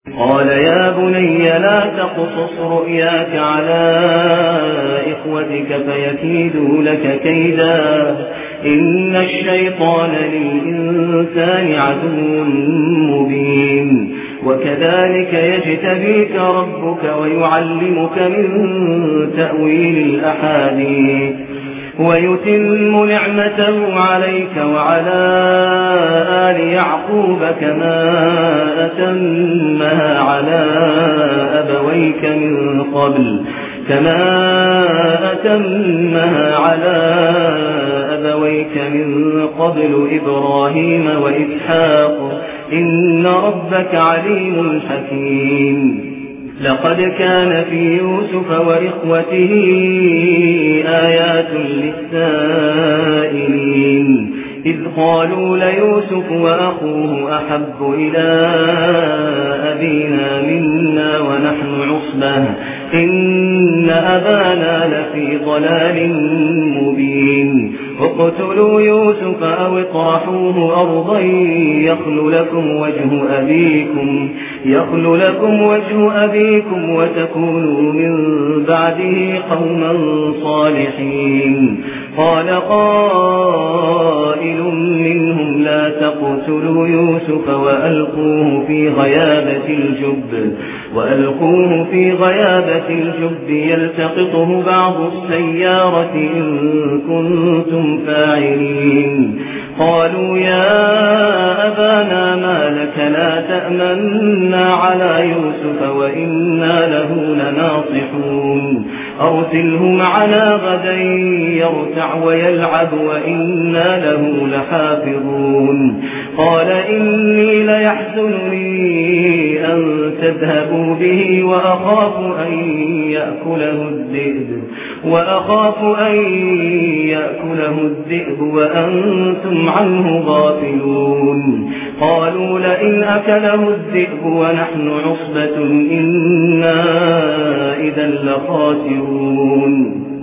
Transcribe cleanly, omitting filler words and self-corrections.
قال يا بني لا تقصص رؤياك على إخوتك فيكيدوا لك كيدا إن الشيطان للإنسان عدو مبين وكذلك يجتبيك ربك ويعلمك من تأويل الأحاديث ويتم نعمته عليك وعلى آل يعقوب كما أتمها على أبويك من قبل إبراهيم وإسحاق إن ربك عليم حكيم لقد كان في يوسف وإخوته آيات للسائلين إذ قالوا ليوسف وأخوه أحب إلى أبينا منا ونحن عصبة إن أبانا لفي ضلال مبين اقتلوا يوسف أو اطرحوه أرضا يخل لكم وجه أبيكم وتكونوا من بعده قوما صالحين قال قائل منهم لا تقتلوا يوسف وألقوه في غيابة الجب يلتقطه بعض السيارة إن كنتم فاعلين قالوا يا أبانا ما لك لا تأمنا على يوسف وإنا له لناصحون أرسله معنا غدا يرتع ويلعب وإنا له لحافظون قال إني ليحزنني أن تذهبوا به وأخاف أن يأكله الذئب وأنتم عنه غافلون قالوا لئن أكله الذئب ونحن عصبة إنا إذا لخاسرون